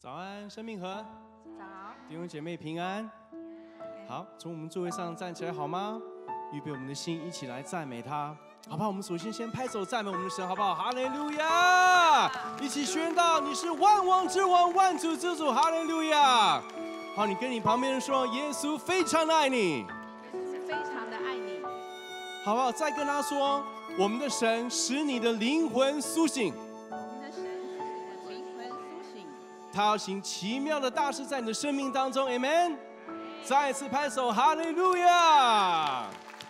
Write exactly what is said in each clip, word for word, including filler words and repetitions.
早安，生命河。 早， 弟兄姐妹平安。好，从我们座位上站起来好吗？预备我们的心，一起来赞美他，好不好？我们首先先拍手赞美我们的神，好不好？哈利路亚！一起宣告你是万王之王，万主之主，哈利路亚！好，你跟你旁边人说，耶稣非常的爱你， 耶稣是非常的爱你， 好不好？再跟他说，我们的神使你的灵魂苏醒。 我们的神使你的灵魂苏醒， 他要行奇妙的大事在你的生命当中 ，Amen。再一次拍手，哈利路亚，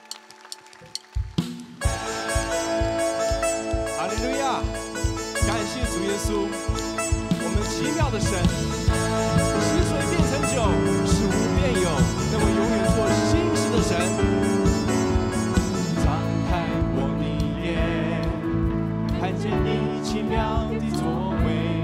哈利路亚！感谢主耶稣，我们奇妙的神，使水变成酒，使无变有，那么永远做新事的神。张开我的眼，看见你奇妙的作为。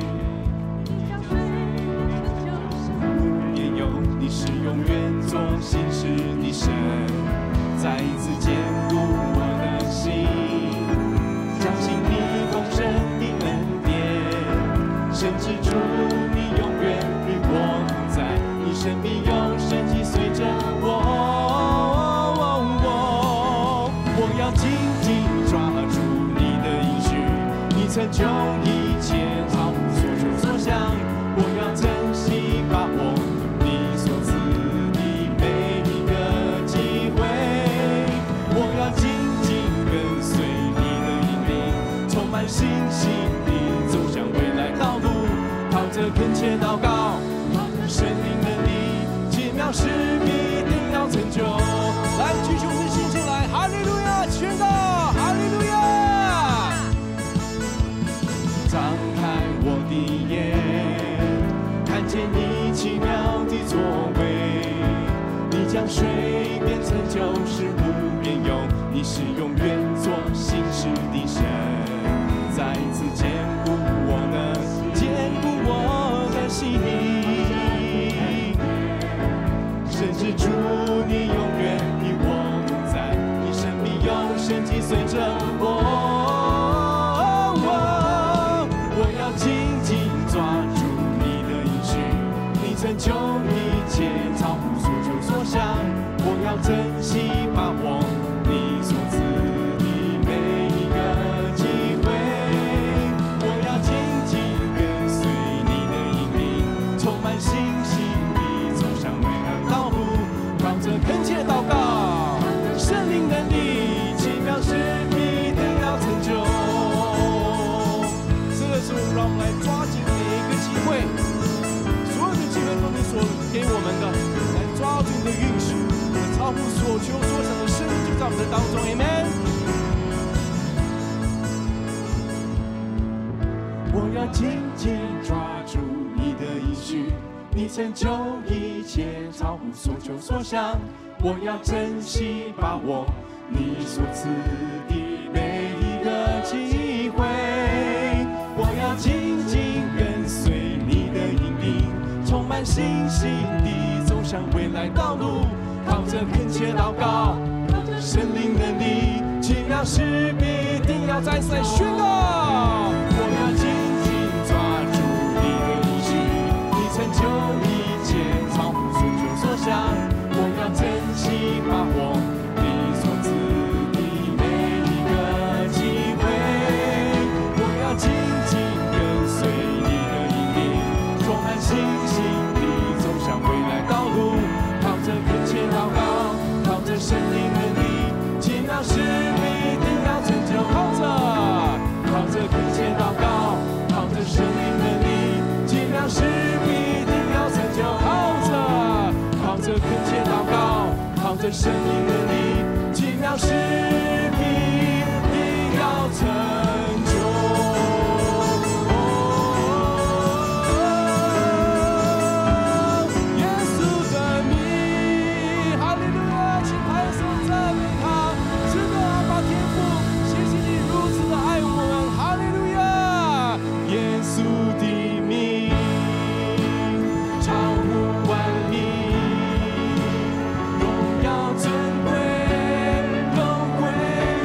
你是永远做新事的神，再一次坚固我的心，相信你丰盛的恩典，甚至主你永远与我同在，你生命有神迹随着我，我要紧紧抓住你的应许，你成就一切超乎所求所想，我要珍惜把握信心地走向未来道路，靠着恳切祷告，圣灵能力，奇妙事必定要成就。来，举起我们的心情来，哈利路亚！宣告，哈利路亚！张开我的眼，看见你奇妙的作为，你将水变成酒，使无变有，你是永远做新事的神。再一次坚固我的，坚固我的心，甚至主你永远与我同在，你生命有神迹随着我，我要紧紧抓住你的应许，你成就一切超乎所求所想，我要珍惜把握你所赐的每一个机会。信心地走向未来道路，靠着恳切祷告，圣灵能力，奇妙事必定要成就。这个时候，让我们来抓紧每一个机会，所有的机会都是所给我们的，来抓住你的应许，超乎所求所想的生命就在我们的当中 ，Amen。我要紧紧抓住你的应许。你成就一切超乎所求所想，我要珍惜把握你所赐的每一个机会，我要紧紧跟随你的引领，充满信心地走向未来道路，靠着恳切祷告，圣灵能力，奇妙事必定要再三宣告，我要紧紧抓住你的应许，你成就一切超乎所求所想，我要珍惜把握你所赐的每一个机会，我要紧紧跟随你的引领，充满信心地走向未来道路，靠着恳切祷告，靠着圣灵能力，奇妙事必定要成就，靠着靠着恳切祷告，靠着圣灵能力，奇妙事必定要成就，靠着靠着恳切祷告，靠着圣灵能力，奇妙事必定要成就。耶稣的名，哈利路亚！请拍手赞美他，是的，阿爸天父，谢谢你如此的爱我们，哈利路亚！耶稣的名。超乎万民，荣耀尊贵都归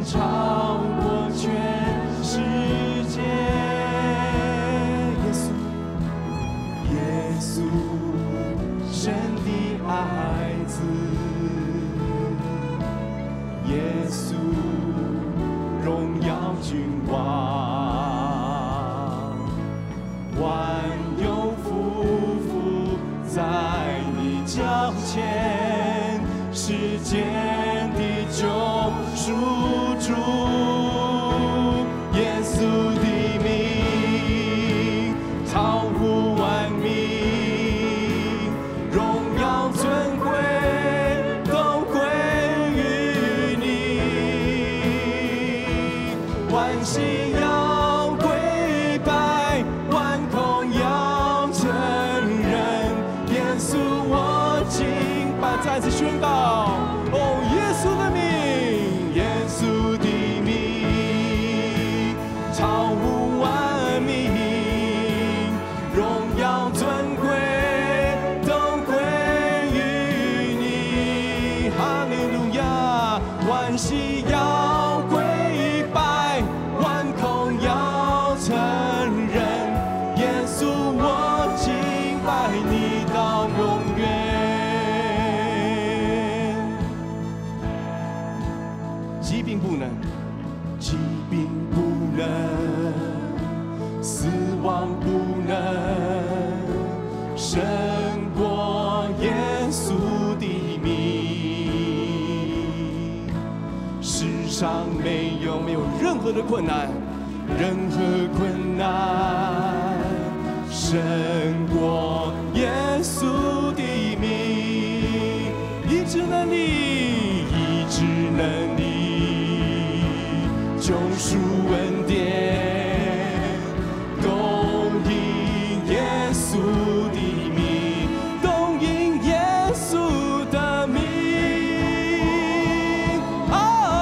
超过全世界。耶稣，耶稣，神的爱子，耶稣，荣耀君王，万有匍匐在你脚前，世间的救赎主，耶稣的名超乎万名，荣耀尊贵都归于你，万心要跪拜，万口要承认，耶稣我敬拜。再次宣告，哦，耶稣的名，耶稣的名超乎万名，荣耀尊贵都归于你。哈利路亚，万膝要跪拜，万口要承认，耶稣我敬拜你到永远。疾病不能，疾病不能，死亡不能胜过耶稣的名。世上没有没有任何的困难，任何困难胜过耶稣的名。医治能力，医治能力，救赎恩典，都因耶稣的名，都因耶稣的名。啊，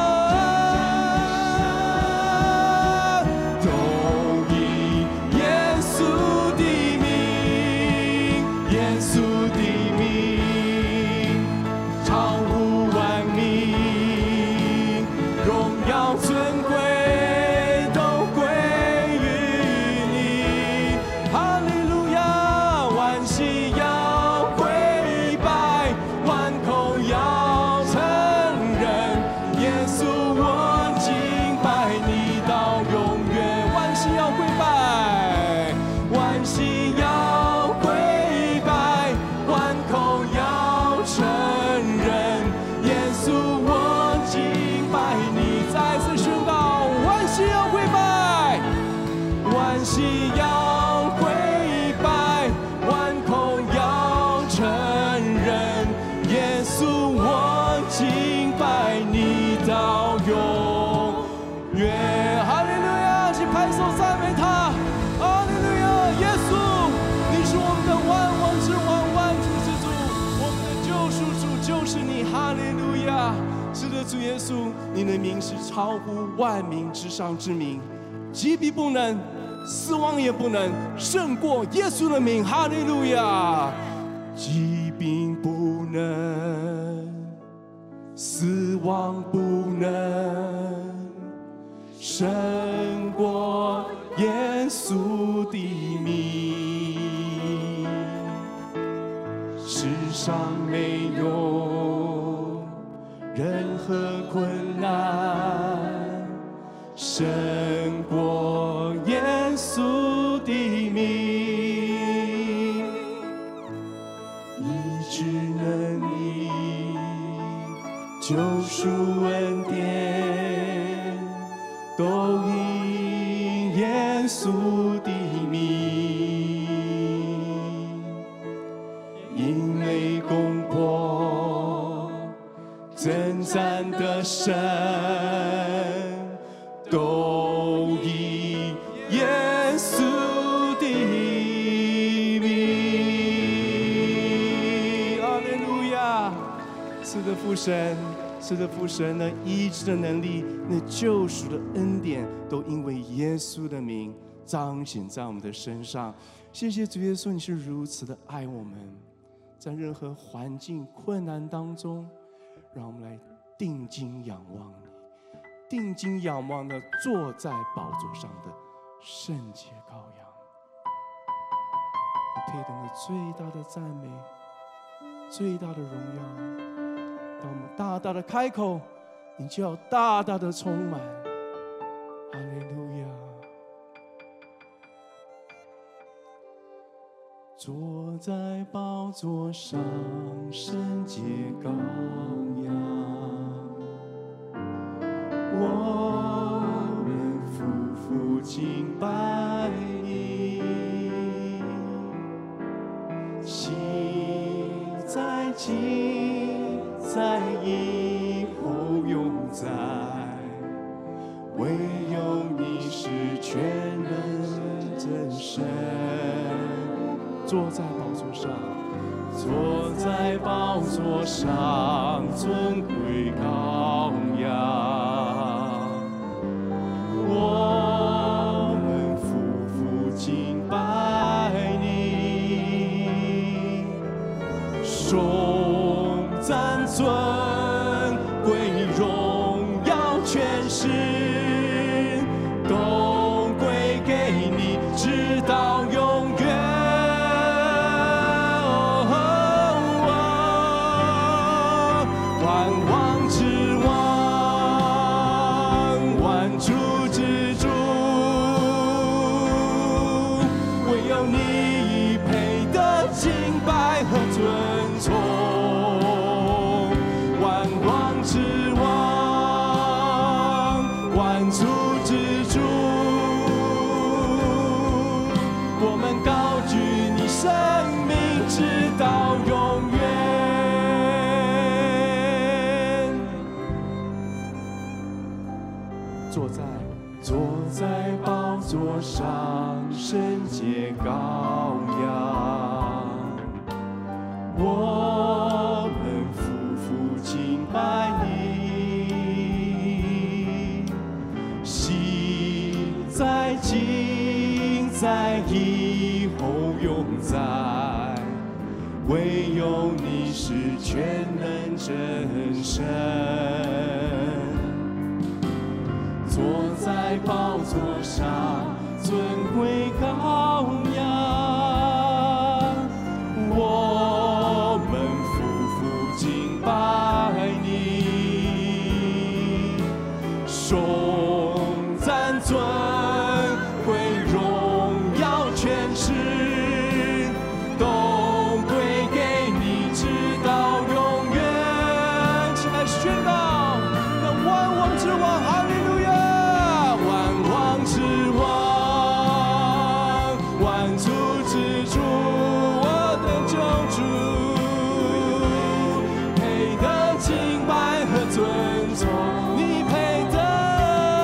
都因耶稣的名，耶稣的名超乎万名，荣耀尊贵都归于你。哈利路亚，万膝要跪拜，万口要承认，耶稣我敬拜你到永远。万膝要跪拜，万膝要跪拜，万口要承认，耶稣我敬拜你。再次宣告，万膝要跪拜，万膝要跪拜，万口要承认，耶稣我敬拜你到永远。哈利路亚，请拍手赞美他。哈利路亚，耶稣，你是我们的万王之王，万主之主，我们的救赎主就是你。哈利路亚。是的，主耶稣，你的名是超乎万名之上之名，疾病不能，死亡也不能胜过耶稣的名。哈利路亚，疾病不能，死亡不能胜过耶稣的名。世上没有任何困难胜过耶稣的名，医治能力，救赎恩典，都因耶稣的名。因为攻破征战的神，都以耶稣的名。哈利路亚！是的，父神，是的，父神，那医治的能力，那救赎的恩典，都因为耶稣的名彰显在我们的身上。谢谢主耶稣，你是如此的爱我们，在任何环境困难当中，让我们来定睛仰望你， 定睛仰望的坐在宝座上的圣洁羔羊。你配得那最大的赞美，最大的荣耀。当我们大大的开口，你就要大大的充满。哈利路亚！坐在宝座上，圣洁羔羊，我们夫妇敬拜你，昔在今在以后永在，唯有你是全能真神。坐在宝座上，坐在宝座上，尊贵羔羊，我们夫妇敬拜你，颂赞尊贵荣耀权势，都归给你，直到永远。坐在坐在宝座上，圣洁羔羊，我们夫妇敬拜你，昔在今在以后永在，唯有你是全能真神。坐在宝座上，尊贵羔羊，我们夫妇敬拜你，颂赞尊贵荣耀权势，都归给你，直到永远。起来宣告，那万王之王，哈利路亚！之王，万主之主，我的救主，配得敬拜和尊崇，你配得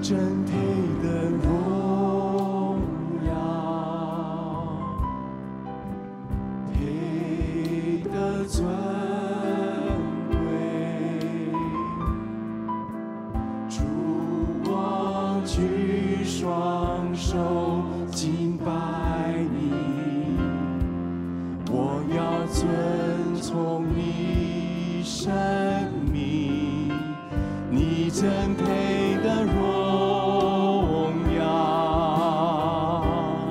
真配的荣耀，配的尊贵。主，我举双手敬拜你，我要遵从你生命，你真配的荣耀，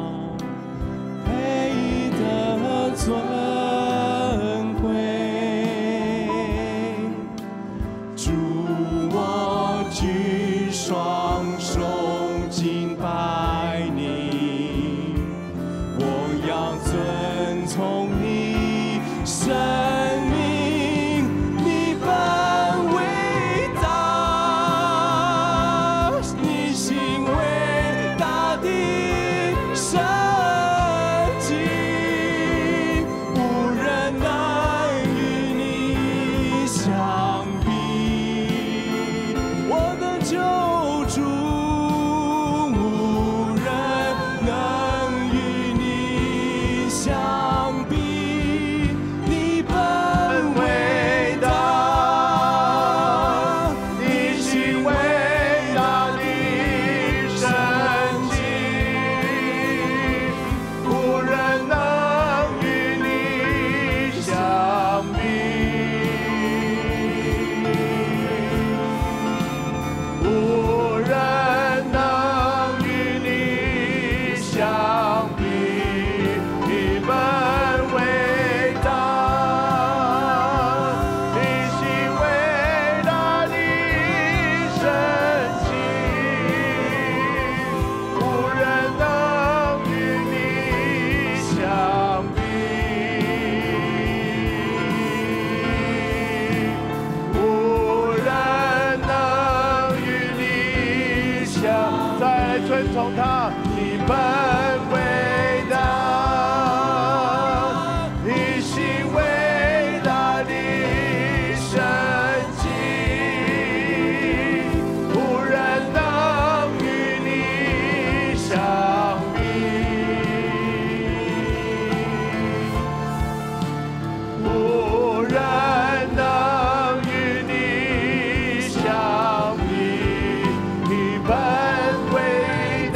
配的尊贵。主，我举双手敬拜你，我要遵从你生命，你本伟大，你行伟大的神迹，无人能与你相比。我的救主，无人能与你相比。你本伟大，你行伟大的神迹，无人能与你相比。无人能与你相比，你本伟大，你行伟大的神迹，无人能与你相比，无人能与你相。再来尊崇他，你本伟大，你行伟大的神迹，无人能与你相比，无人能与你相比。你本伟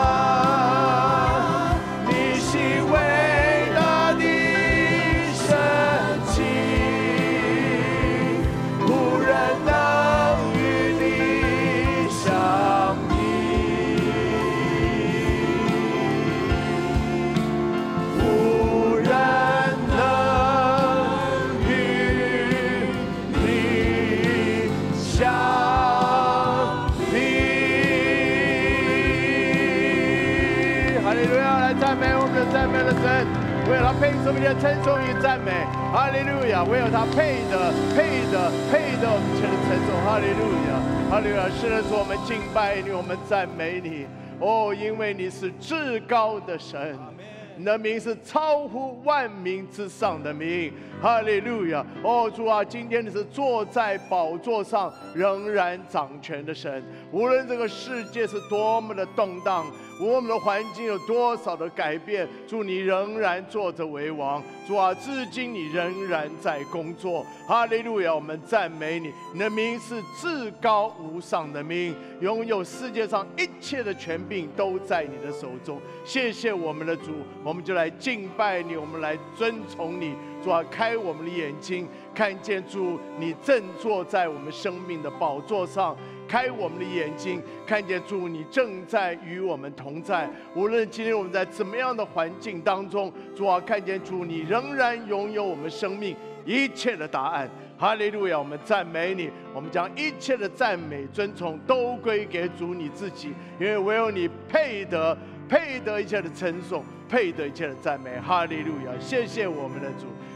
大，你行伟大的神迹，无人能与你相比，无人能与你相比。哈利路亚！来赞美我们的赞美的神，唯有他配受你的称颂与赞美。哈利路亚！唯有他配的、配的、配的我们一切的称颂。哈利路亚！哈利路亚！是的，主，我们敬拜你，我们赞美你。哦，因为你是至高的神。你的名是超乎万名之上的名，哈利路亚！哦，主啊，今天你是坐在宝座上仍然掌权的神，无论这个世界是多么的动荡，无论我们的环境有多少的改变，主你仍然坐着为王。主啊，至今你仍然在工作，哈利路亚！我们赞美你，你的名是至高无上的名，拥有世界上一切的权柄都在你的手中。谢谢我们的主，我们就来敬拜你，我们来尊崇你。主啊，开我们的眼睛，看见主你正坐在我们生命的宝座上。开我们的眼睛，看见主你正在与我们同在。无论今天我们在怎么样的环境当中，主啊，看见主你仍然拥有我们生命一切的答案。哈利路亚！我们赞美你，我们将一切的赞美、尊崇都归给主你自己，因为唯有你配得、配得一切的称颂，配得一切的赞美。哈利路亚！谢谢我们的主。